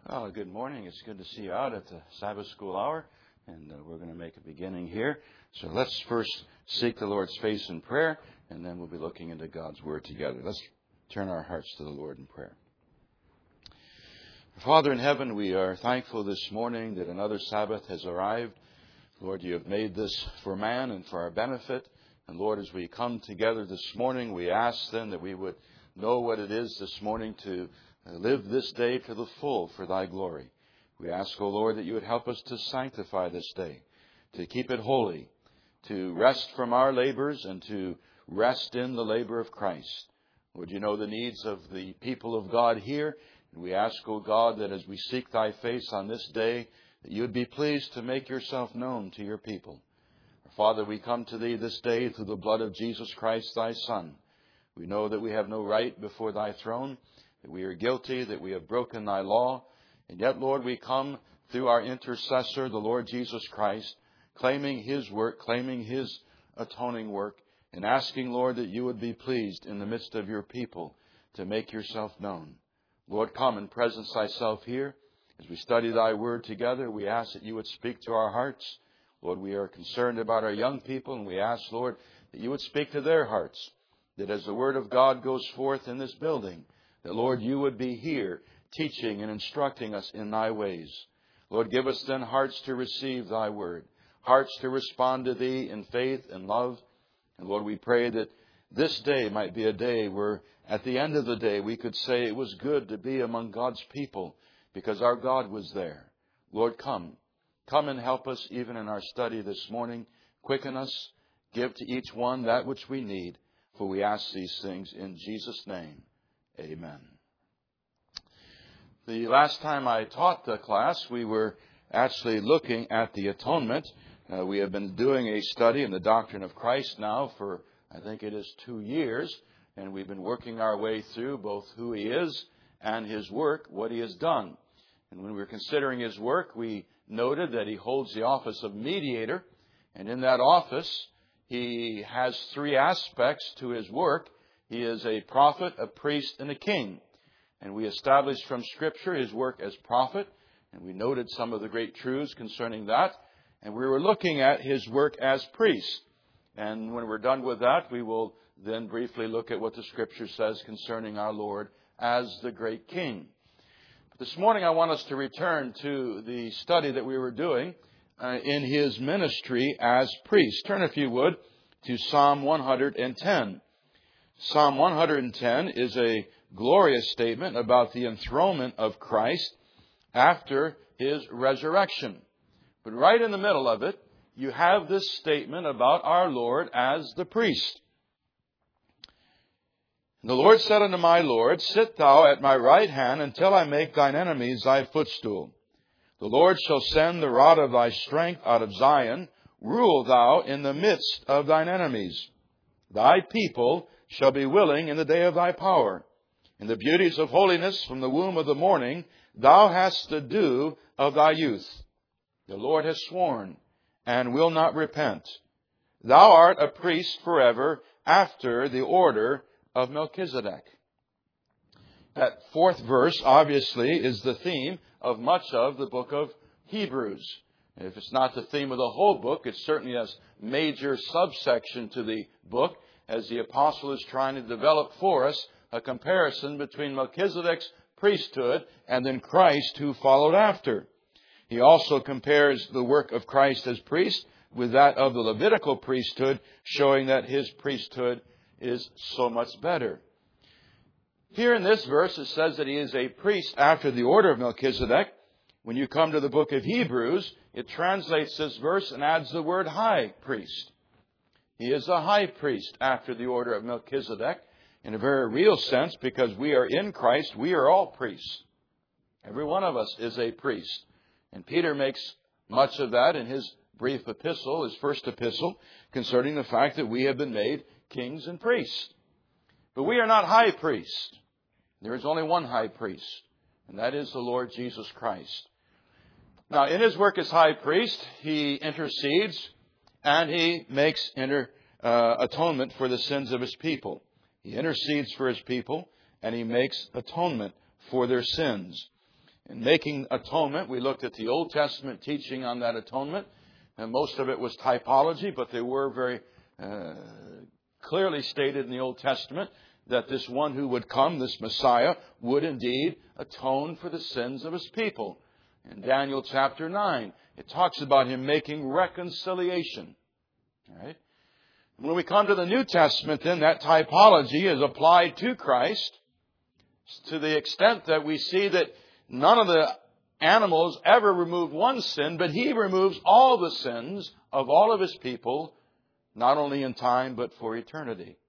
Well, good morning. It's good to see you out at the Sabbath School Hour, and we're going to make a beginning here. So let's first seek the Lord's face in prayer, and then we'll be looking into God's Word together. Let's turn our hearts to the Lord in prayer. Father in heaven, we are thankful this morning that another Sabbath has arrived. Lord, you have made this for man and for our benefit. And Lord, as we come together this morning, we ask then that we would know what it is this morning to live this day to the full for thy glory. We ask, O Lord, that you would help us to sanctify this day, to keep it holy, to rest from our labors and to rest in the labor of Christ. Lord, you know the needs of the people of God here. And we ask, O God, that as we seek thy face on this day, that you would be pleased to make yourself known to your people. Father, we come to thee this day through the blood of Jesus Christ, thy Son. We know that we have no right before thy throne, that we are guilty, that we have broken thy law. And yet, Lord, we come through our intercessor, the Lord Jesus Christ, claiming his work, claiming his atoning work, and asking, Lord, that you would be pleased in the midst of your people to make yourself known. Lord, come and presence thyself here. As we study thy word together, we ask that you would speak to our hearts. Lord, we are concerned about our young people, and we ask, Lord, that you would speak to their hearts, that as the word of God goes forth in this building, that, Lord, you would be here teaching and instructing us in thy ways. Lord, give us then hearts to receive thy word, hearts to respond to thee in faith and love. And Lord, we pray that this day might be a day where at the end of the day we could say it was good to be among God's people because our God was there. Lord, come and help us even in our study this morning. Quicken us. Give to each one that which we need. For we ask these things in Jesus' name. Amen. The last time I taught the class, we were actually looking at the atonement. We have been doing a study in the doctrine of Christ now for, I think it is 2 years. And we've been working our way through both who he is and his work, what he has done. And when we were considering his work, we noted that he holds the office of mediator. And in that office, he has 3 aspects to his work. He is a prophet, a priest, and a king. And we established from Scripture his work as prophet. And we noted some of the great truths concerning that. And we were looking at his work as priest. And when we're done with that, we will then briefly look at what the Scripture says concerning our Lord as the great King. But this morning I want us to return to the study that we were doing in his ministry as priest. Turn, if you would, to Psalm 110. Psalm 110 is a glorious statement about the enthronement of Christ after his resurrection. But right in the middle of it, you have this statement about our Lord as the priest. The Lord said unto my Lord, Sit thou at my right hand until I make thine enemies thy footstool. The Lord shall send the rod of thy strength out of Zion. Rule thou in the midst of thine enemies. Thy people shall be willing in the day of thy power. In the beauties of holiness from the womb of the morning, thou hast the dew of thy youth. The Lord has sworn and will not repent. Thou art a priest forever after the order of Melchizedek. That 4th verse, obviously, is the theme of much of the book of Hebrews. If it's not the theme of the whole book, it's certainly a major subsection to the book, as the apostle is trying to develop for us a comparison between Melchizedek's priesthood and then Christ who followed after. He also compares the work of Christ as priest with that of the Levitical priesthood, showing that his priesthood is so much better. Here in this verse, it says that he is a priest after the order of Melchizedek. When you come to the book of Hebrews, it translates this verse and adds the word high priest. He is a high priest after the order of Melchizedek in a very real sense, because we are in Christ, we are all priests. Every one of us is a priest. And Peter makes much of that in his brief epistle, his first epistle, concerning the fact that we have been made kings and priests. But we are not high priests. There is only one high priest, and that is the Lord Jesus Christ. Now, in his work as high priest, he intercedes and he makes atonement for the sins of his people. He intercedes for his people and he makes atonement for their sins. In making atonement, we looked at the Old Testament teaching on that atonement, and most of it was typology, but they were very clearly stated in the Old Testament that this one who would come, this Messiah, would indeed atone for the sins of his people. In Daniel chapter 9, it talks about him making reconciliation. All right? When we come to the New Testament, then, that typology is applied to Christ to the extent that we see that none of the animals ever removed one sin, but he removes all the sins of all of his people, not only in time, but for eternity.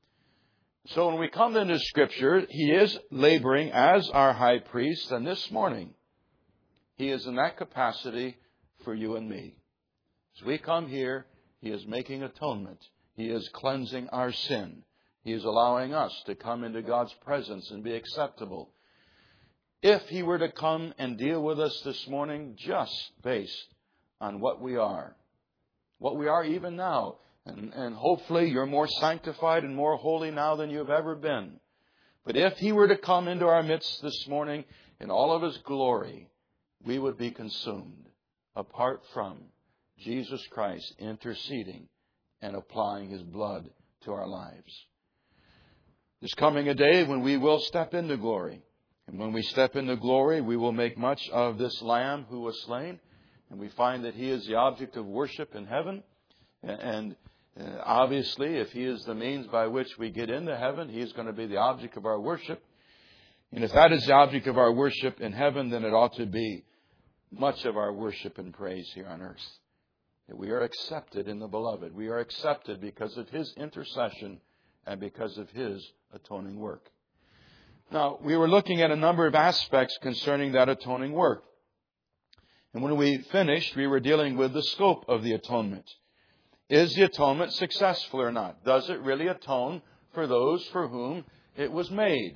So when we come into Scripture, he is laboring as our high priest, and this morning, he is in that capacity for you and me. As we come here, he is making atonement. He is cleansing our sin. He is allowing us to come into God's presence and be acceptable. If he were to come and deal with us this morning just based on what we are even now, and hopefully you're more sanctified and more holy now than you've ever been. But if he were to come into our midst this morning in all of his glory, we would be consumed apart from Jesus Christ interceding and applying his blood to our lives. There's coming a day when we will step into glory. And when we step into glory, we will make much of this Lamb who was slain. And we find that he is the object of worship in heaven. And obviously, if he is the means by which we get into heaven, he is going to be the object of our worship. And if that is the object of our worship in heaven, then it ought to be much of our worship and praise here on earth. That we are accepted in the Beloved. We are accepted because of his intercession and because of his atoning work. Now, we were looking at a number of aspects concerning that atoning work. And when we finished, we were dealing with the scope of the atonement. Is the atonement successful or not? Does it really atone for those for whom it was made?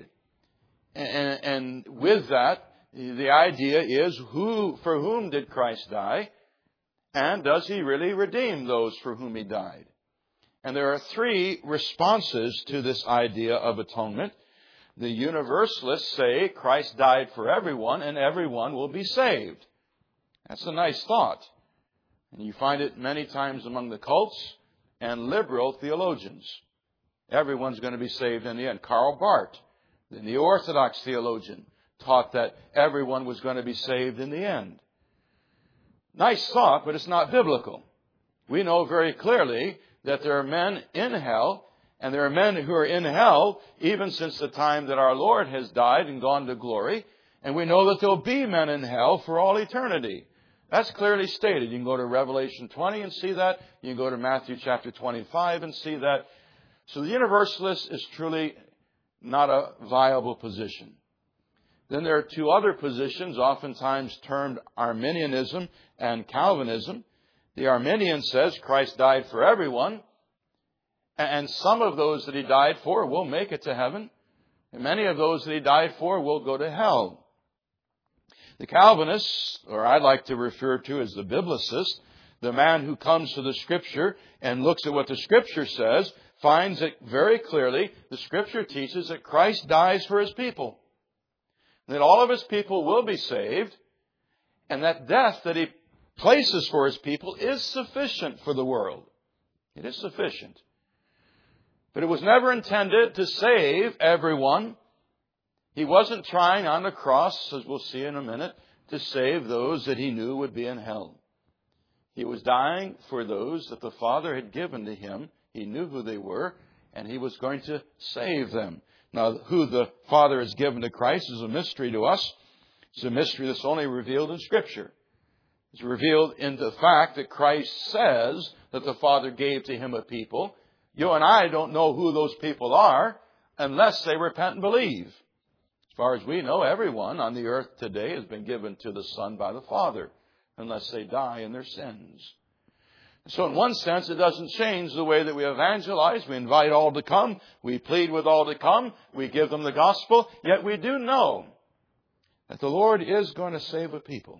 And with that, the idea is for whom did Christ die? And does he really redeem those for whom he died? And there are three responses to this idea of atonement. The universalists say Christ died for everyone and everyone will be saved. That's a nice thought. And you find it many times among the cults and liberal theologians. Everyone's going to be saved in the end. Karl Barth, the Neo-Orthodox theologian, taught that everyone was going to be saved in the end. Nice thought, but it's not biblical. We know very clearly that there are men in hell, and there are men who are in hell even since the time that our Lord has died and gone to glory. And we know that there will be men in hell for all eternity. That's clearly stated. You can go to Revelation 20 and see that. You can go to Matthew chapter 25 and see that. So the universalist is truly not a viable position. Then there are two other positions, oftentimes termed Arminianism and Calvinism. The Arminian says Christ died for everyone, and some of those that he died for will make it to heaven, and many of those that he died for will go to hell. The Calvinist, or I like to refer to as the biblicist, the man who comes to the Scripture and looks at what the Scripture says, finds that very clearly the Scripture teaches that Christ dies for his people, that all of his people will be saved, and that death that he places for his people is sufficient for the world. It is sufficient. But it was never intended to save everyone. He wasn't trying on the cross, as we'll see in a minute, to save those that he knew would be in hell. He was dying for those that the Father had given to him. He knew who they were, and he was going to save them. Now, who the Father has given to Christ is a mystery to us. It's a mystery that's only revealed in Scripture. It's revealed in the fact that Christ says that the Father gave to him a people. You and I don't know who those people are unless they repent and believe. As far as we know, everyone on the earth today has been given to the Son by the Father, unless they die in their sins. So in one sense, it doesn't change the way that we evangelize. We invite all to come. We plead with all to come. We give them the gospel. Yet we do know that the Lord is going to save a people.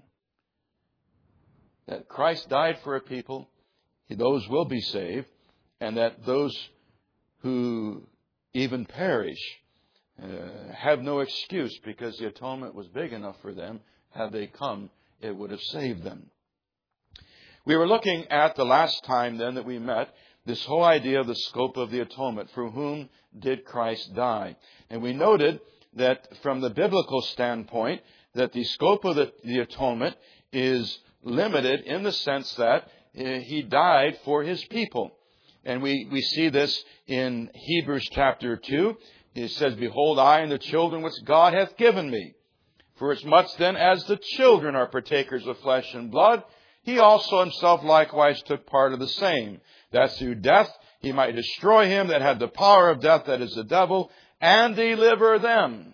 That Christ died for a people. Those will be saved. And that those who even perish have no excuse because the atonement was big enough for them had they come, it would have saved them. We were looking at the last time then that we met, this whole idea of the scope of the atonement. For whom did Christ die? And we noted that from the biblical standpoint, that the scope of the atonement is limited in the sense that He died for His people. And we see this in Hebrews chapter 2. It says, Behold, I and the children which God hath given me. For as much then as the children are partakers of flesh and blood, He also Himself likewise took part of the same, that through death He might destroy him that had the power of death, that is the devil, and deliver them.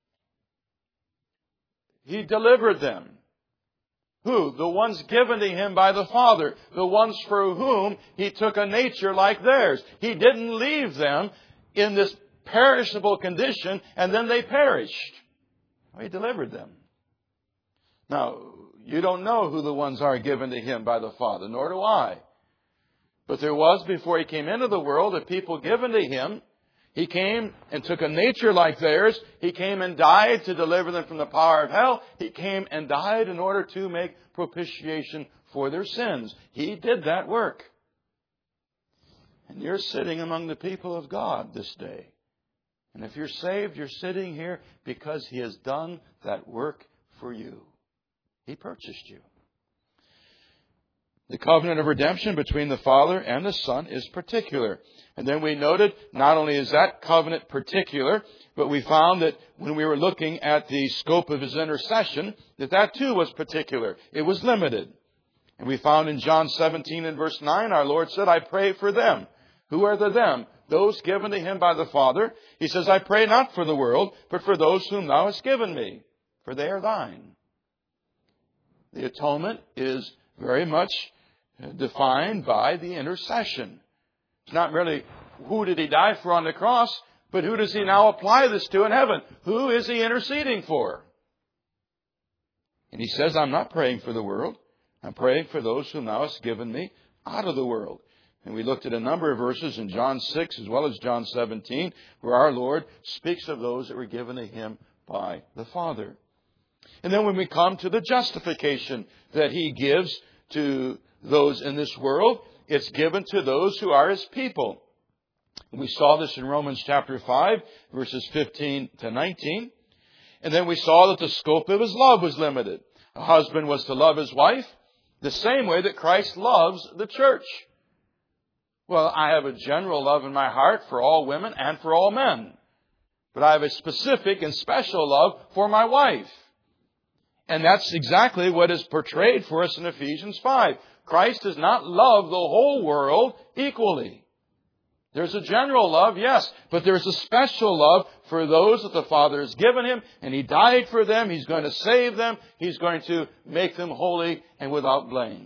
He delivered them. Who? The ones given to Him by the Father. The ones for whom He took a nature like theirs. He didn't leave them in this perishable condition and then they perished. He delivered them. Now, you don't know who the ones are given to Him by the Father, nor do I. But there was, before He came into the world, a people given to Him. He came and took a nature like theirs. He came and died to deliver them from the power of hell. He came and died in order to make propitiation for their sins. He did that work. And you're sitting among the people of God this day. And if you're saved, you're sitting here because He has done that work for you. He purchased you. The covenant of redemption between the Father and the Son is particular. And then we noted, not only is that covenant particular, but we found that when we were looking at the scope of His intercession, that too was particular. It was limited. And we found in John 17 and verse 9, our Lord said, I pray for them. Who are the them? Those given to Him by the Father. He says, I pray not for the world, but for those whom Thou hast given me, for they are Thine. The atonement is very much defined by the intercession. It's not merely who did He die for on the cross, but who does He now apply this to in heaven? Who is He interceding for? And He says, I'm not praying for the world. I'm praying for those whom Thou hast given me out of the world. And we looked at a number of verses in John 6 as well as John 17, where our Lord speaks of those that were given to Him by the Father. And then when we come to the justification that He gives to those in this world, it's given to those who are His people. We saw this in Romans chapter 5, verses 15 to 19. And then we saw that the scope of His love was limited. A husband was to love his wife the same way that Christ loves the church. Well, I have a general love in my heart for all women and for all men. But I have a specific and special love for my wife. And that's exactly what is portrayed for us in Ephesians 5. Christ does not love the whole world equally. There's a general love, yes, but there's a special love for those that the Father has given Him, and He died for them. He's going to save them. He's going to make them holy and without blame.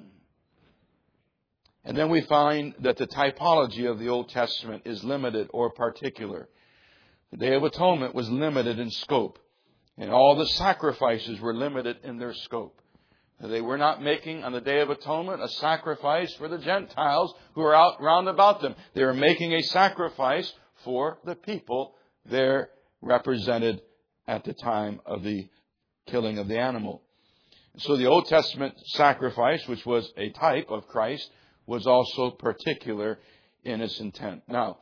And then we find that the typology of the Old Testament is limited or particular. The Day of Atonement was limited in scope, and all the sacrifices were limited in their scope. They were not making on the Day of Atonement a sacrifice for the Gentiles who are out round about them. They were making a sacrifice for the people there represented at the time of the killing of the animal. So the Old Testament sacrifice, which was a type of Christ, was also particular in its intent. Now,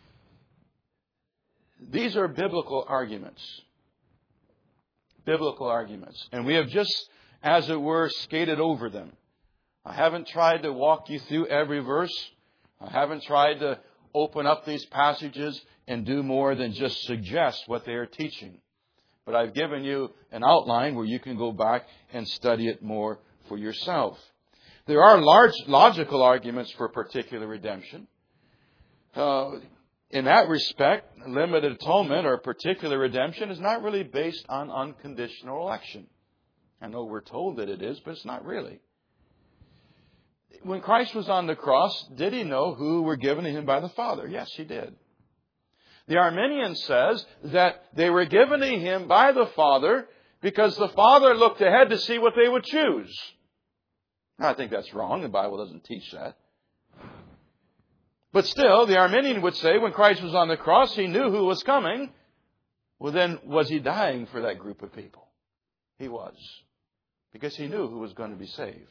these are biblical arguments. Biblical arguments. And we have just, as it were, skated over them. I haven't tried to walk you through every verse. I haven't tried to open up these passages and do more than just suggest what they are teaching. But I've given you an outline where you can go back and study it more for yourself. There are large logical arguments for particular redemption. In that respect, limited atonement or particular redemption is not really based on unconditional election. I know we're told that it is, but it's not really. When Christ was on the cross, did He know who were given to Him by the Father? Yes, He did. The Arminian says that they were given to Him by the Father because the Father looked ahead to see what they would choose. Now, I think that's wrong. The Bible doesn't teach that. But still, the Arminian would say when Christ was on the cross, He knew who was coming. Well, then, was He dying for that group of people? He was. because he knew who was going to be saved.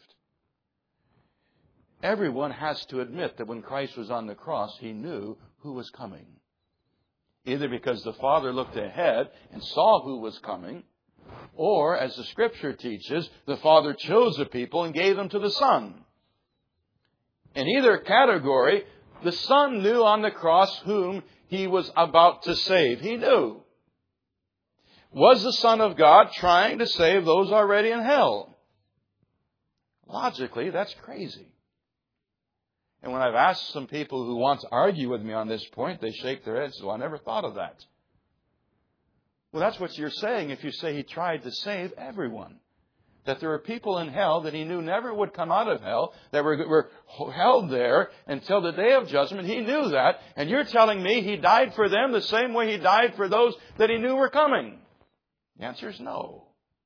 Everyone has to admit that when Christ was on the cross, he knew who was coming. Either because the Father looked ahead and saw who was coming, or, as the Scripture teaches, the Father chose a people and gave them to the Son. In either category, the Son knew on the cross whom he was about to save. He knew. Was the Son of God trying to save those already in hell? Logically, that's crazy. And when I've asked some people who want to argue with me on this point, they shake their heads. Well, I never thought of that. Well, that's what you're saying if you say he tried to save everyone. That there are people in hell that he knew never would come out of hell, that were held there until the day of judgment. He knew that. And you're telling me he died for them the same way he died for those that he knew were coming. The answer is no.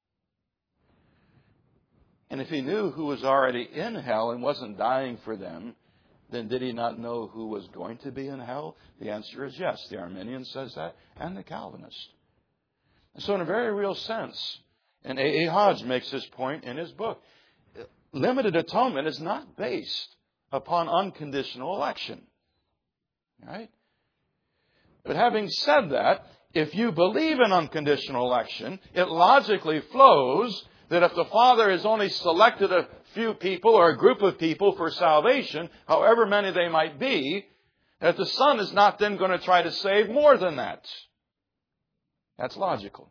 And if he knew who was already in hell and wasn't dying for them, then did he not know who was going to be in hell? The answer is yes. The Arminian says that, and the Calvinist. And so in a very real sense, and A.A. Hodge makes this point in his book, limited atonement is not based upon unconditional election. Right? But having said that, if you believe in unconditional election, it logically flows that if the Father has only selected a few people or a group of people for salvation, however many they might be, that the Son is not then going to try to save more than that. That's logical.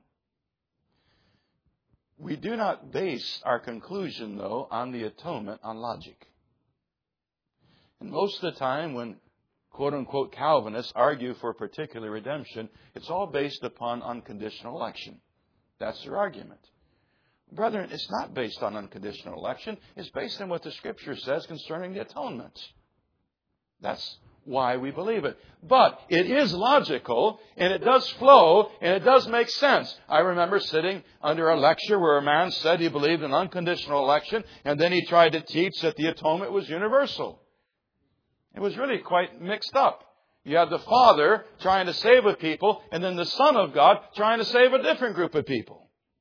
We do not base our conclusion, though, on the atonement on logic. And most of the time when quote-unquote Calvinists argue for a particular redemption, it's all based upon unconditional election. That's their argument. Brethren, it's not based on unconditional election. It's based on what the Scripture says concerning the atonement. That's why we believe it. But it is logical, and it does flow, and it does make sense. I remember sitting under a lecture where a man said he believed in unconditional election, and then he tried to teach that the atonement was universal. It was really quite mixed up. You had the Father trying to save a people, and then the Son of God trying to save a different group of people.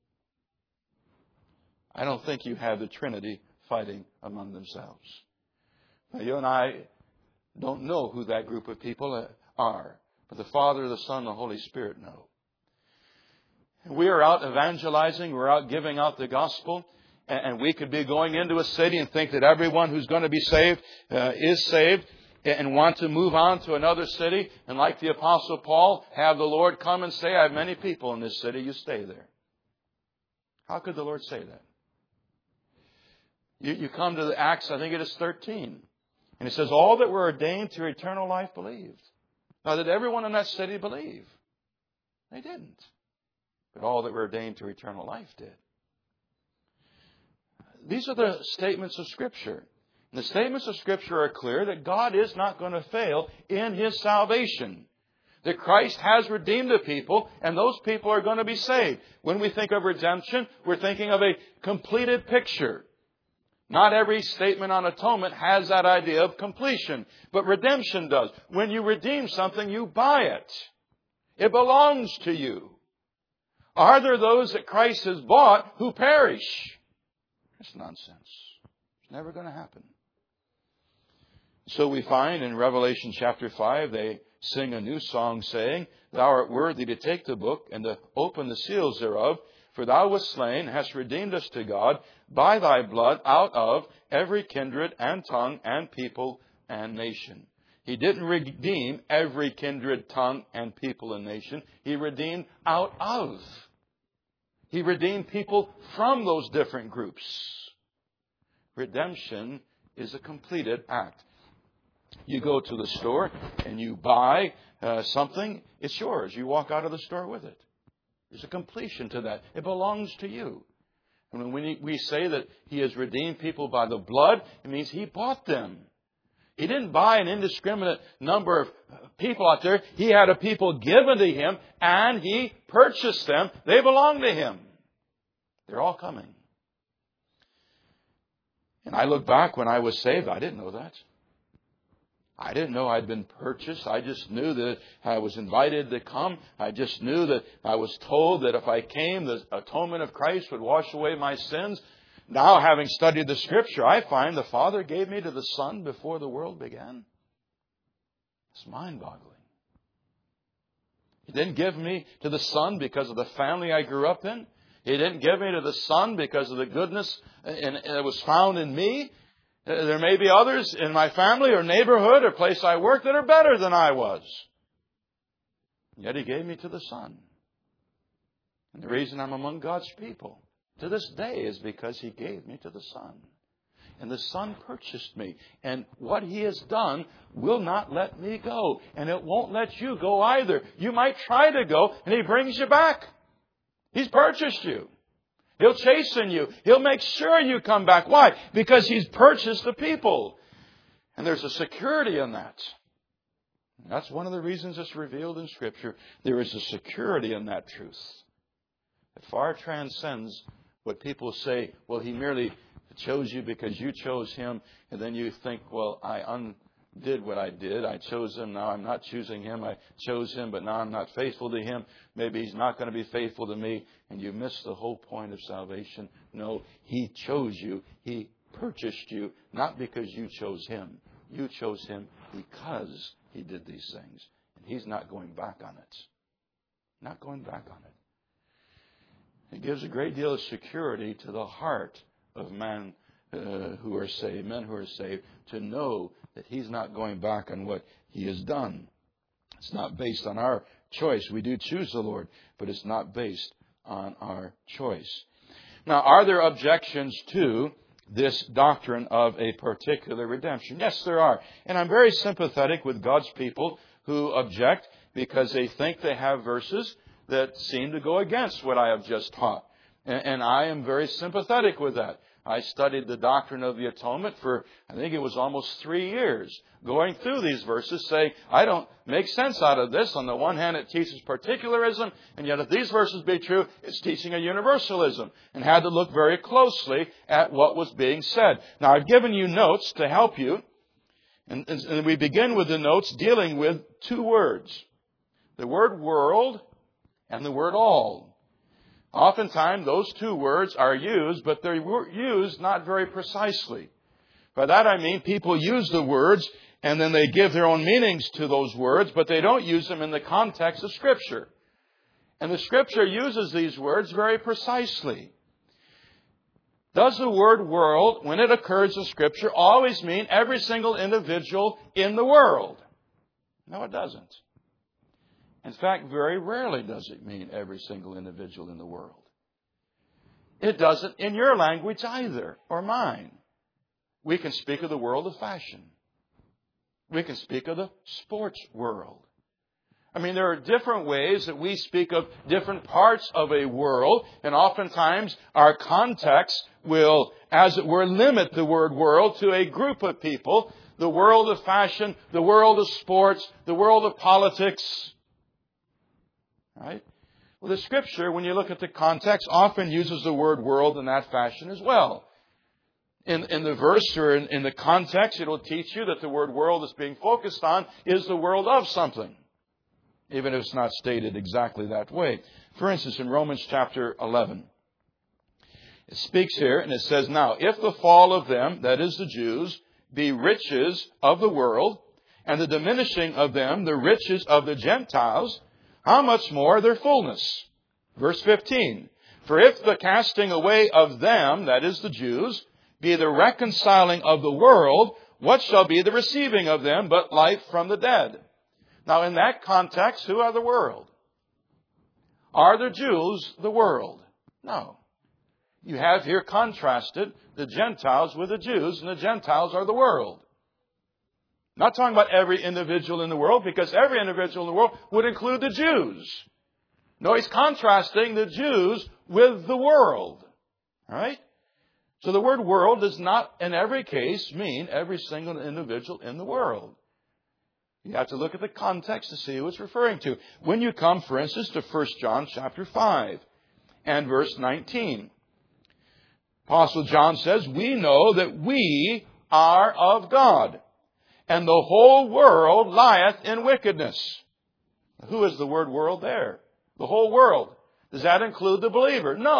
I don't think you have the Trinity fighting among themselves. Now, you and I don't know who that group of people are, but the Father, the Son, the Holy Spirit know. We are out evangelizing, we're out giving out the gospel, and we could be going into a city and think that everyone who's going to be saved is saved, and want to move on to another city, and like the Apostle Paul, have the Lord come and say, I have many people in this city, you stay there. How could the Lord say that? You come to the Acts, I think it is 13. And it says, all that were ordained to eternal life believed. Now, did everyone in that city believe? They didn't. But all that were ordained to eternal life did. These are the statements of Scripture. And the statements of Scripture are clear that God is not going to fail in His salvation. That Christ has redeemed the people, and those people are going to be saved. When we think of redemption, we're thinking of a completed picture. Not every statement on atonement has that idea of completion, but redemption does. When you redeem something, you buy it. It belongs to you. Are there those that Christ has bought who perish? That's nonsense. It's never going to happen. So we find in Revelation chapter 5, they sing a new song saying, Thou art worthy to take the book and to open the seals thereof, for Thou wast slain, hast redeemed us to God by Thy blood out of every kindred and tongue and people and nation. He didn't redeem every kindred, tongue, and people and nation. He redeemed out of. He redeemed people from those different groups. Redemption is a completed act. You go to the store and you buy something, it's yours. You walk out of the store with it. There's a completion to that. It belongs to you. And when we say that He has redeemed people by the blood, it means He bought them. He didn't buy an indiscriminate number of people out there. He had a people given to Him, and He purchased them. They belong to Him. They're all coming. And I look back when I was saved, I didn't know that. I didn't know I'd been purchased. I just knew that I was invited to come. I just knew that I was told that if I came, the atonement of Christ would wash away my sins. Now, having studied the Scripture, I find the Father gave me to the Son before the world began. It's mind-boggling. He didn't give me to the Son because of the family I grew up in. He didn't give me to the Son because of the goodness that was found in me. There may be others in my family or neighborhood or place I work that are better than I was. Yet He gave me to the Son. And the reason I'm among God's people to this day is because He gave me to the Son. And the Son purchased me. And what He has done will not let me go. And it won't let you go either. You might try to go, and He brings you back. He's purchased you. He'll chasten you. He'll make sure you come back. Why? Because He's purchased the people. And there's a security in that. That's one of the reasons it's revealed in Scripture. There is a security in that truth. It far transcends what people say, well, He merely chose you because you chose Him. And then you think, well, I undid what I did. I chose Him. Now I'm not choosing Him. I chose Him, but now I'm not faithful to Him. Maybe He's not going to be faithful to me. And you miss the whole point of salvation. No, He chose you. He purchased you, not because you chose Him. You chose Him because He did these things. And He's not going back on it. Not going back on it. It gives a great deal of security to the heart of men who are saved, to know that He's not going back on what He has done. It's not based on our choice. We do choose the Lord, but it's not based on our choice. Now, are there objections to this doctrine of a particular redemption? Yes, there are. And I'm very sympathetic with God's people who object because they think they have verses that seem to go against what I have just taught. And I am very sympathetic with that. I studied the doctrine of the atonement for, I think it was almost 3 years, going through these verses, saying, I don't make sense out of this. On the one hand, it teaches particularism, and yet if these verses be true, it's teaching a universalism, and had to look very closely at what was being said. Now, I've given you notes to help you, and we begin with the notes dealing with two words, the word world and the word all. Oftentimes, those two words are used, but they're used not very precisely. By that I mean people use the words and then they give their own meanings to those words, but they don't use them in the context of Scripture. And the Scripture uses these words very precisely. Does the word world, when it occurs in Scripture, always mean every single individual in the world? No, it doesn't. In fact, very rarely does it mean every single individual in the world. It doesn't in your language either, or mine. We can speak of the world of fashion. We can speak of the sports world. I mean, there are different ways that we speak of different parts of a world, and oftentimes our context will, as it were, limit the word world to a group of people. The world of fashion, the world of sports, the world of politics. Right? Well, the Scripture, when you look at the context, often uses the word world in that fashion as well. In the verse or in the context, it will teach you that the word world that's being focused on is the world of something, even if it's not stated exactly that way. For instance, in Romans chapter 11, it speaks here and it says, now, if the fall of them, that is the Jews, be riches of the world, and the diminishing of them, the riches of the Gentiles, how much more their fullness? Verse 15. For if the casting away of them, that is the Jews, be the reconciling of the world, what shall be the receiving of them but life from the dead? Now in that context, who are the world? Are the Jews the world? No. You have here contrasted the Gentiles with the Jews, and the Gentiles are the world. Not talking about every individual in the world, because every individual in the world would include the Jews. No, he's contrasting the Jews with the world. All right? So the word world does not, in every case, mean every single individual in the world. You have to look at the context to see who it's referring to. When you come, for instance, to 1 John chapter 5 and verse 19. Apostle John says, we know that we are of God, and the whole world lieth in wickedness. Who is the word world there? The whole world. Does that include the believer? No.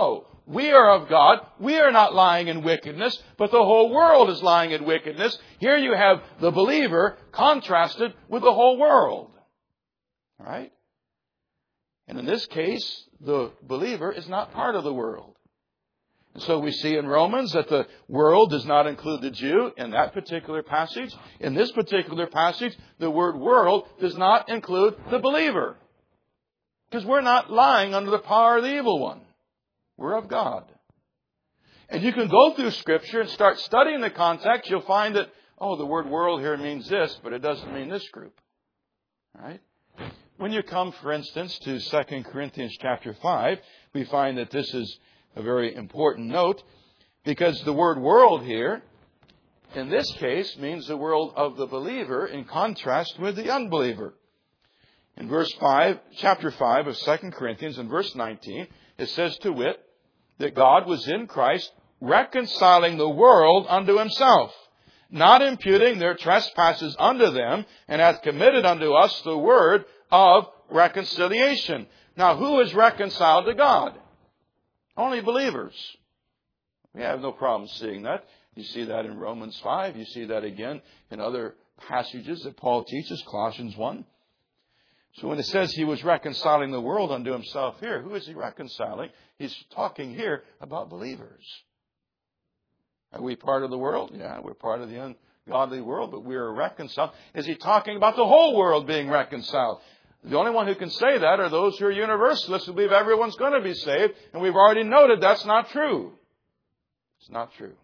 We are of God. We are not lying in wickedness, but the whole world is lying in wickedness. Here you have the believer contrasted with the whole world. All right? And in this case, the believer is not part of the world. And so we see in Romans that the world does not include the Jew in that particular passage. In this particular passage, the word world does not include the believer. Because we're not lying under the power of the evil one. We're of God. And you can go through Scripture and start studying the context. You'll find that, the word world here means this, but it doesn't mean this group. All right? When you come, for instance, to 2 Corinthians chapter 5, we find that this is a very important note, because the word world here, in this case, means the world of the believer in contrast with the unbeliever. In chapter 5 of 2 Corinthians, in verse 19, it says, to wit, that God was in Christ reconciling the world unto himself, not imputing their trespasses unto them, and hath committed unto us the word of reconciliation. Now, who is reconciled to God? Only believers. We have no problem seeing that. You see that in Romans 5. You see that again in other passages that Paul teaches, Colossians 1. So when it says he was reconciling the world unto himself here, who is he reconciling? He's talking here about believers. Are we part of the world? Yeah, we're part of the ungodly world, but we are reconciled. Is he talking about the whole world being reconciled? The only one who can say that are those who are universalists who believe everyone's going to be saved. And we've already noted that's not true. It's not true.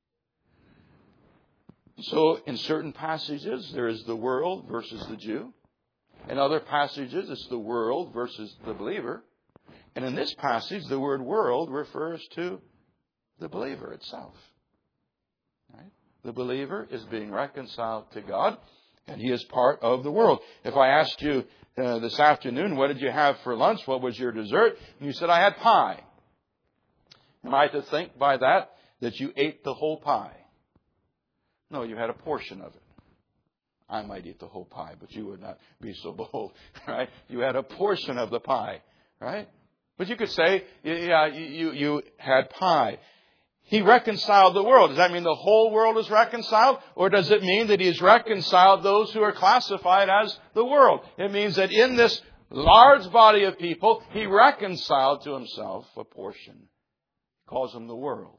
So in certain passages, there is the world versus the Jew. In other passages, it's the world versus the believer. And in this passage, the word world refers to the believer itself. Right? The believer is being reconciled to God, and he is part of the world. If I asked you this afternoon, what did you have for lunch? What was your dessert? And you said, I had pie. Am I to think by that you ate the whole pie? No, you had a portion of it. I might eat the whole pie, but you would not be so bold, right? You had a portion of the pie, right? But you could say, yeah, you had pie. He reconciled the world. Does that mean the whole world is reconciled? Or does it mean that He's reconciled those who are classified as the world? It means that in this large body of people, He reconciled to Himself a portion. He calls them the world.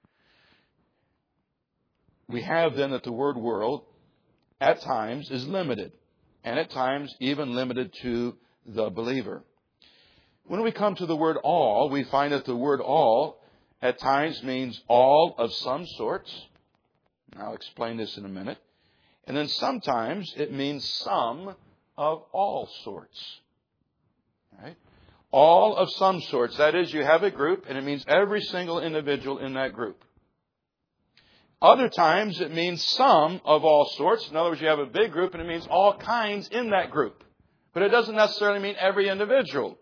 We have then that the word world at times is limited, and at times even limited to the believer. When we come to the word all, we find that the word all at times means all of some sorts. I'll explain this in a minute. And then sometimes it means some of all sorts. Right? All of some sorts. That is, you have a group, and it means every single individual in that group. Other times it means some of all sorts. In other words, you have a big group and it means all kinds in that group. But it doesn't necessarily mean every individual.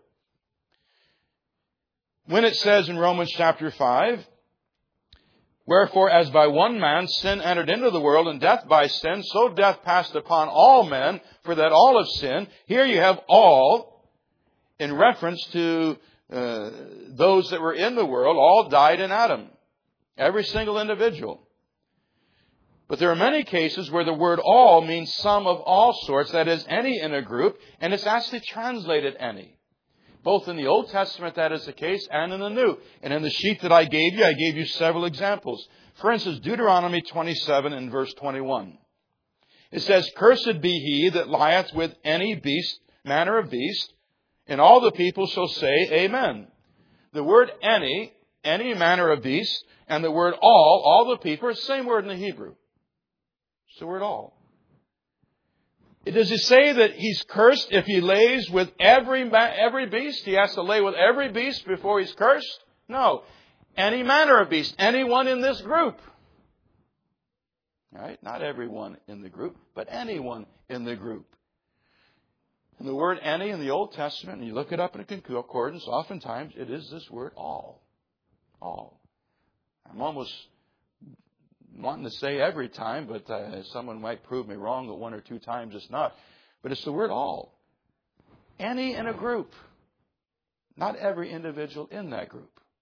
When it says in Romans chapter 5, wherefore as by one man sin entered into the world, and death by sin, so death passed upon all men, for that all have sinned. Here you have all in reference to those that were in the world. All died in Adam. Every single individual. But there are many cases where the word all means some of all sorts, that is, any in a group, and it's actually translated any. Both in the Old Testament that is the case, and in the New. And in the sheet that I gave you several examples. For instance, Deuteronomy 27 and verse 21. It says, cursed be he that lieth with any beast, manner of beast, and all the people shall say, Amen. The word any manner of beast, and the word all the people, is the same word in the Hebrew. It's the word all. Does it say that he's cursed if he lays with every beast? He has to lay with every beast before he's cursed? No. Any manner of beast. Anyone in this group. All right? Not everyone in the group, but anyone in the group. And the word any in the Old Testament, and you look it up in a concordance, oftentimes it is this word all. All. I'm almost wanting to say every time, but someone might prove me wrong that one or two times it's not. But it's the word all. Any in a group. Not every individual in that group.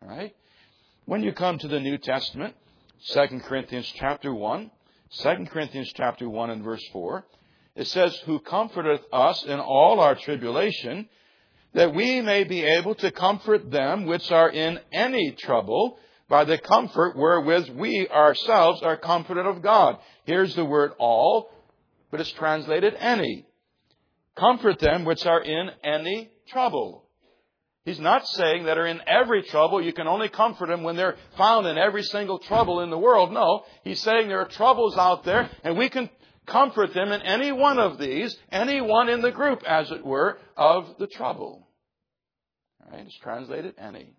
All right? When you come to the New Testament, 2 Corinthians chapter 1, 2 Corinthians chapter 1 and verse 4, it says, who comforteth us in all our tribulation, that we may be able to comfort them which are in any trouble by the comfort wherewith we ourselves are comforted of God. Here's the word all, but it's translated any. Comfort them which are in any trouble. He's not saying that are in every trouble. You can only comfort them when they're found in every single trouble in the world. No, he's saying there are troubles out there, and we can comfort them in any one of these, any one in the group, as it were, of the trouble. All right, it's translated any.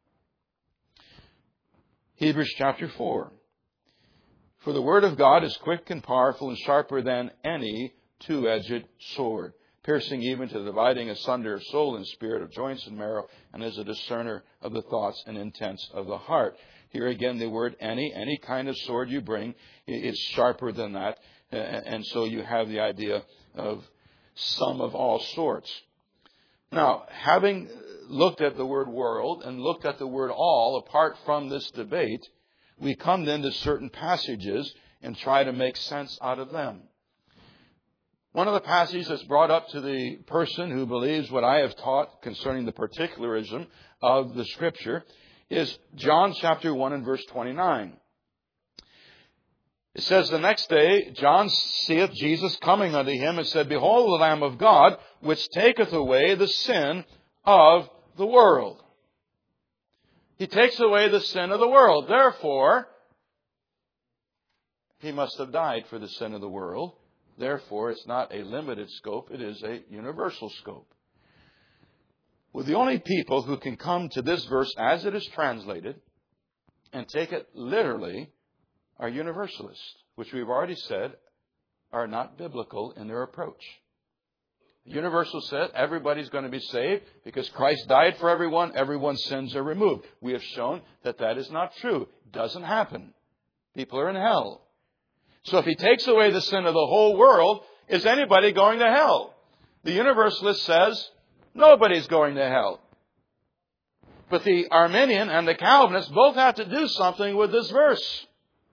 Hebrews chapter 4. For the word of God is quick and powerful and sharper than any two-edged sword, piercing even to the dividing asunder of soul and spirit, of joints and marrow, and is a discerner of the thoughts and intents of the heart. Here again, the word any kind of sword you bring, is sharper than that. And so you have the idea of some of all sorts. Now, having looked at the word world and looked at the word all, apart from this debate, we come then to certain passages and try to make sense out of them. One of the passages that's brought up to the person who believes what I have taught concerning the particularism of the Scripture is John chapter 1 and verse 29. It says, the next day John seeth Jesus coming unto him, and said, behold the Lamb of God, which taketh away the sin of the world. He takes away the sin of the world. Therefore, he must have died for the sin of the world. Therefore, it's not a limited scope, it is a universal scope. Well, the only people who can come to this verse as it is translated and take it literally are universalists, which we've already said are not biblical in their approach. The universal said everybody's going to be saved because Christ died for everyone, everyone's sins are removed. We have shown that that is not true. It doesn't happen. People are in hell. So if he takes away the sin of the whole world, is anybody going to hell? The universalist says nobody's going to hell. But the Arminian and the Calvinist both have to do something with this verse.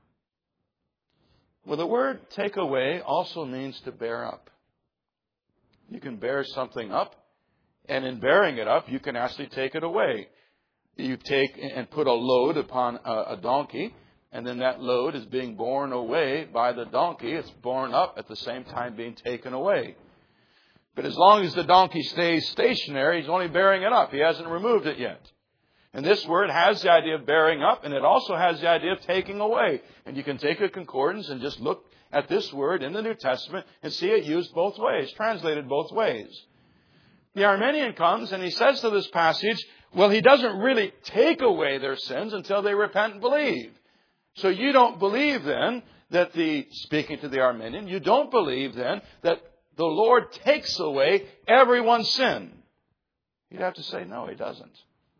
Well, the word take away also means to bear up. You can bear something up, and in bearing it up, you can actually take it away. You take and put a load upon a donkey, and then that load is being borne away by the donkey. It's borne up at the same time being taken away. But as long as the donkey stays stationary, he's only bearing it up. He hasn't removed it yet. And this word has the idea of bearing up, and it also has the idea of taking away. And you can take a concordance and just look at this word in the New Testament and see it used both ways, translated both ways. The Arminian comes and he says to this passage, well, he doesn't really take away their sins until they repent and believe. So you don't believe then that speaking to the Arminian, you don't believe then that the Lord takes away everyone's sin. You'd have to say, no, he doesn't.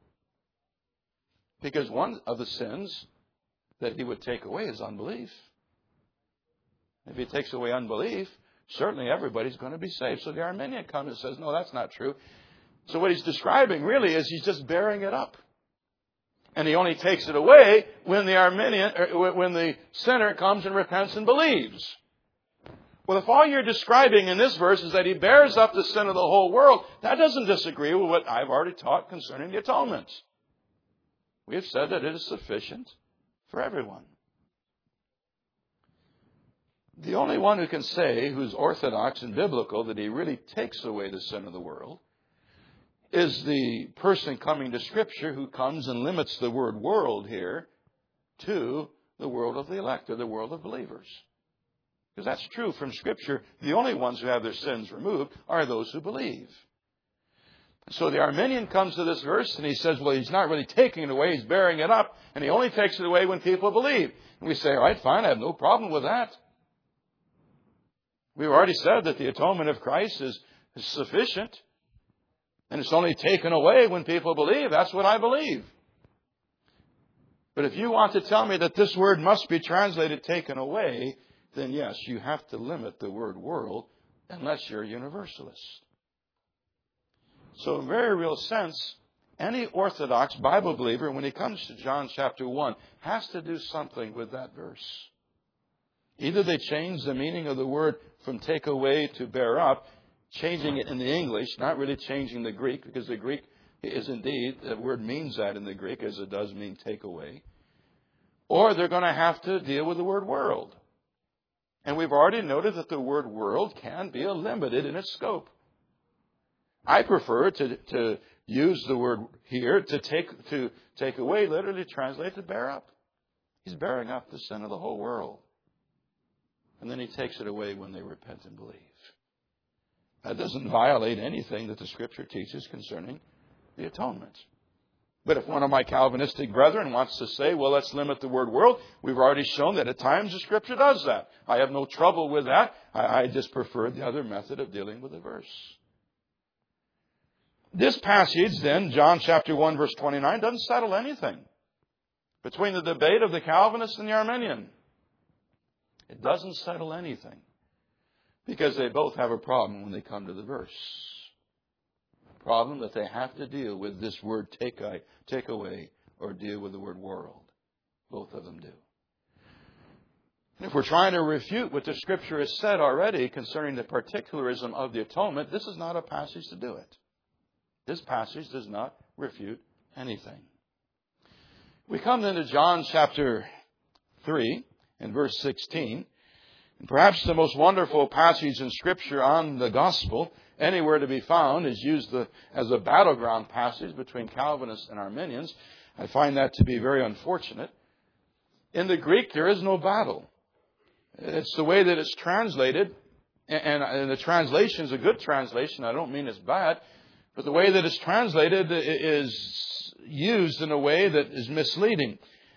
Because one of the sins that he would take away is unbelief. If he takes away unbelief, certainly everybody's going to be saved. So the Arminian comes and says, no, that's not true. So what he's describing really is he's just bearing it up. And he only takes it away when the sinner comes and repents and believes. Well, if all you're describing in this verse is that he bears up the sin of the whole world, that doesn't disagree with what I've already taught concerning the atonement. We have said that it is sufficient for everyone. The only one who can say, who's orthodox and biblical, that he really takes away the sin of the world is the person coming to Scripture who comes and limits the word world here to the world of the elect, or the world of believers. Because that's true from Scripture. The only ones who have their sins removed are those who believe. So the Arminian comes to this verse and he says, well, he's not really taking it away, he's bearing it up, and he only takes it away when people believe. And we say, all right, fine, I have no problem with that. We've already said that the atonement of Christ is sufficient, and it's only taken away when people believe. That's what I believe. But if you want to tell me that this word must be translated taken away, then yes, you have to limit the word world unless you're a universalist. So in a very real sense, any Orthodox Bible believer, when he comes to John chapter 1, has to do something with that verse. Either they change the meaning of the word from take away to bear up, changing it in the English, not really changing the Greek, because the Greek is indeed, the word means that in the Greek, as it does mean take away. Or they're going to have to deal with the word world. And we've already noted that the word world can be limited in its scope. I prefer to use the word here to take away, literally translate to bear up. He's bearing up the sin of the whole world. And then he takes it away when they repent and believe. That doesn't violate anything that the Scripture teaches concerning the atonement. But if one of my Calvinistic brethren wants to say, well, let's limit the word world, we've already shown that at times the Scripture does that. I have no trouble with that. I just prefer the other method of dealing with the verse. This passage then, John chapter 1 verse 29, doesn't settle anything between the debate of the Calvinist and the Arminian. It doesn't settle anything because they both have a problem when they come to the verse. A problem that they have to deal with this word take away or deal with the word world. Both of them do. And if we're trying to refute what the Scripture has said already concerning the particularism of the atonement, this is not a passage to do it. This passage does not refute anything. We come then to John chapter 3 and verse 16. And perhaps the most wonderful passage in Scripture on the gospel anywhere to be found is used as a battleground passage between Calvinists and Arminians. I find that to be very unfortunate. In the Greek, there is no battle. It's the way that it's translated. And the translation is a good translation. I don't mean it's bad. But the way that it's translated is used in a way that is misleading.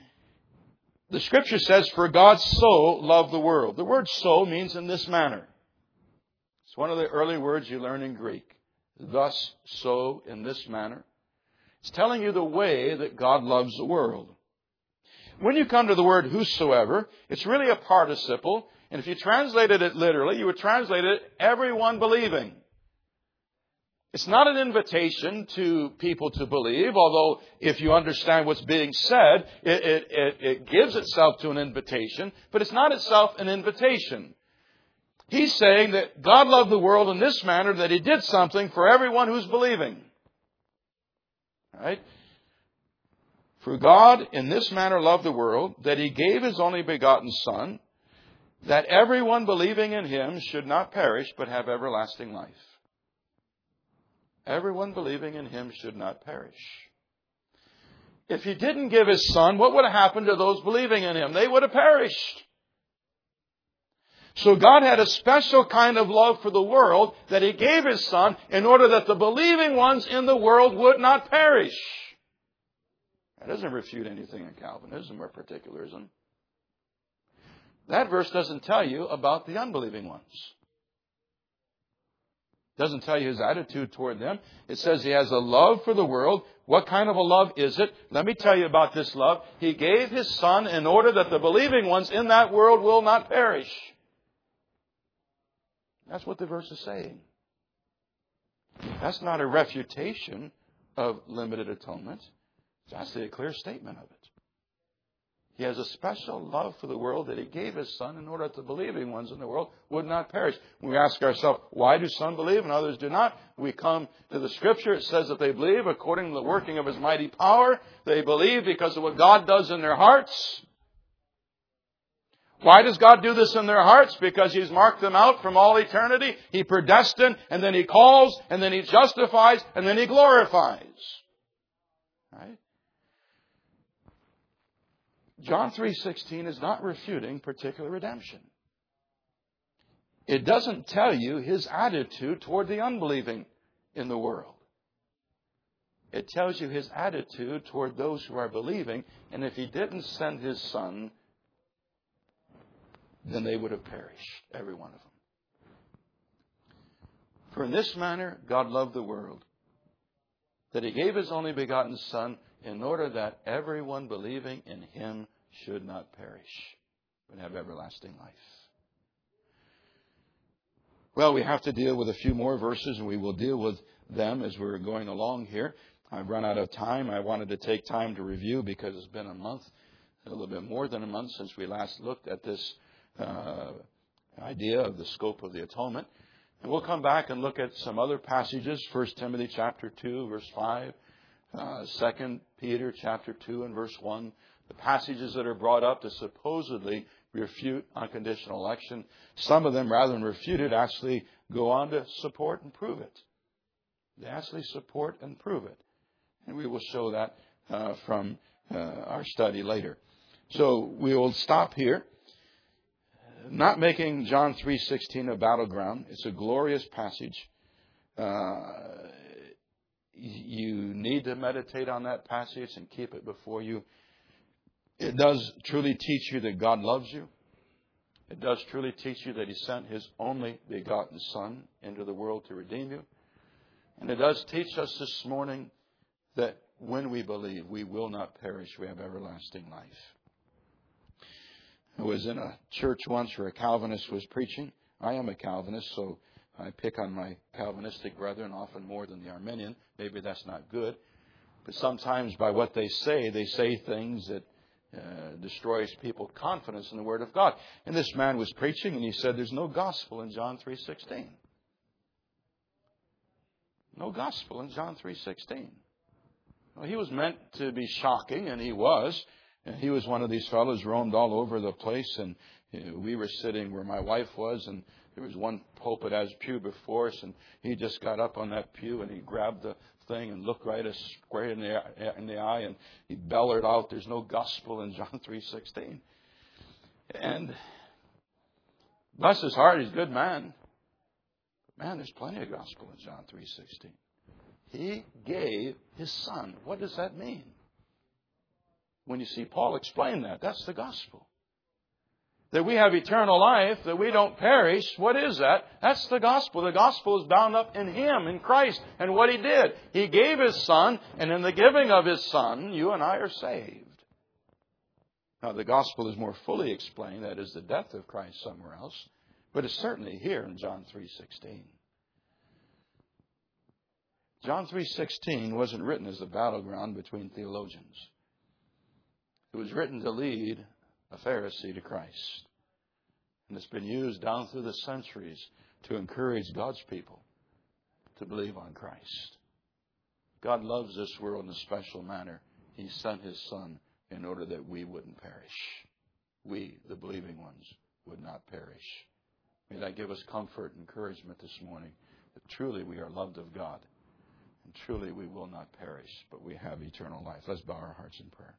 The Scripture says, for God so loved the world. The word so means in this manner. It's one of the early words you learn in Greek. Thus, so, in this manner. It's telling you the way that God loves the world. When you come to the word whosoever, it's really a participle. And if you translated it literally, you would translate it everyone believing. It's not an invitation to people to believe, although if you understand what's being said, it gives itself to an invitation, but it's not itself an invitation. He's saying that God loved the world in this manner, that He did something for everyone who's believing. Right? For God in this manner loved the world, that He gave His only begotten Son, that everyone believing in Him should not perish, but have everlasting life. Everyone believing in Him should not perish. If He didn't give His Son, what would have happened to those believing in Him? They would have perished. So God had a special kind of love for the world that He gave His Son in order that the believing ones in the world would not perish. That doesn't refute anything in Calvinism or particularism. That verse doesn't tell you about the unbelieving ones. It doesn't tell you His attitude toward them. It says He has a love for the world. What kind of a love is it? Let me tell you about this love. He gave His Son in order that the believing ones in that world will not perish. That's what the verse is saying. That's not a refutation of limited atonement. It's actually a clear statement of it. He has a special love for the world that He gave His Son in order that the believing ones in the world would not perish. When we ask ourselves, why do some believe and others do not? We come to the Scripture. It says that they believe according to the working of His mighty power. They believe because of what God does in their hearts. Why does God do this in their hearts? Because He's marked them out from all eternity. He predestined, and then He calls, and then He justifies, and then He glorifies. Right? John 3:16 is not refuting particular redemption. It doesn't tell you His attitude toward the unbelieving in the world. It tells you His attitude toward those who are believing, and if He didn't send His Son, then they would have perished, every one of them. For in this manner God loved the world, that He gave His only begotten Son, in order that everyone believing in Him should not perish, but have everlasting life. Well, we have to deal with a few more verses, and we will deal with them as we're going along here. I've run out of time. I wanted to take time to review because it's been a month, a little bit more than a month since we last looked at this idea of the scope of the atonement. And we'll come back and look at some other passages, 1 Timothy chapter 2, verse 5, 2 Peter chapter 2 and verse 1, the passages that are brought up to supposedly refute unconditional election. Some of them, rather than refute it, actually go on to support and prove it. They actually support and prove it. And we will show that from our study later. So we will stop here. Not making John 3:16 a battleground. It's a glorious passage. You need to meditate on that passage and keep it before you. It does truly teach you that God loves you. It does truly teach you that He sent His only begotten Son into the world to redeem you. And it does teach us this morning that when we believe, we will not perish. We have everlasting life. I was in a church once where a Calvinist was preaching. I am a Calvinist, so I pick on my Calvinistic brethren often more than the Arminian. Maybe that's not good. But sometimes by what they say things that destroys people's confidence in the Word of God. And this man was preaching, and he said there's no gospel in John 3:16. No gospel in John 3:16. Well, he was meant to be shocking, and he was. And he was one of these fellows roamed all over the place, and we were sitting where my wife was, and there was one pulpit as pew before us, and he just got up on that pew and he grabbed the thing and looked right us square in the eye, and he bellowed out, "There's no gospel in John 3:16." And bless his heart, he's a good man. But man, there's plenty of gospel in John 3:16. He gave His Son. What does that mean? When you see Paul explain that, that's the gospel. That we have eternal life, that we don't perish. What is that? That's the gospel. The gospel is bound up in Him, in Christ, and what He did. He gave His Son, and in the giving of His Son, you and I are saved. Now, the gospel is more fully explained, that is the death of Christ somewhere else, but it's certainly here in John 3:16. John 3:16 wasn't written as a battleground between theologians. It was written to lead a Pharisee to Christ. And it's been used down through the centuries to encourage God's people to believe on Christ. God loves this world in a special manner. He sent His Son in order that we wouldn't perish. We, the believing ones, would not perish. May that give us comfort and encouragement this morning that truly we are loved of God. And truly we will not perish, but we have eternal life. Let's bow our hearts in prayer.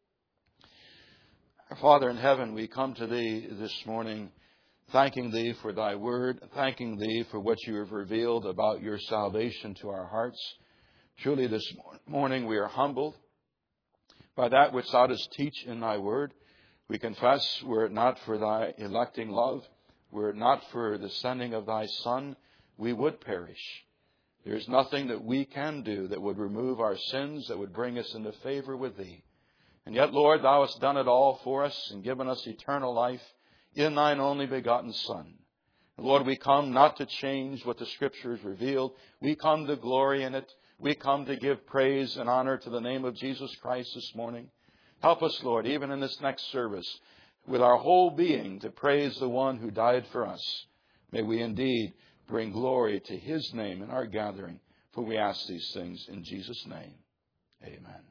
Our Father in heaven, we come to Thee this morning thanking Thee for Thy word, thanking Thee for what You have revealed about Your salvation to our hearts. Truly this morning we are humbled by that which Thou dost teach in Thy word. We confess, were it not for Thy electing love, were it not for the sending of Thy Son, we would perish. There is nothing that we can do that would remove our sins, that would bring us into favor with Thee. And yet, Lord, Thou hast done it all for us and given us eternal life in Thine only begotten Son. And Lord, we come not to change what the Scriptures revealed. We come to glory in it. We come to give praise and honor to the name of Jesus Christ this morning. Help us, Lord, even in this next service, with our whole being to praise the one who died for us. May we indeed bring glory to His name in our gathering. For we ask these things in Jesus' name. Amen.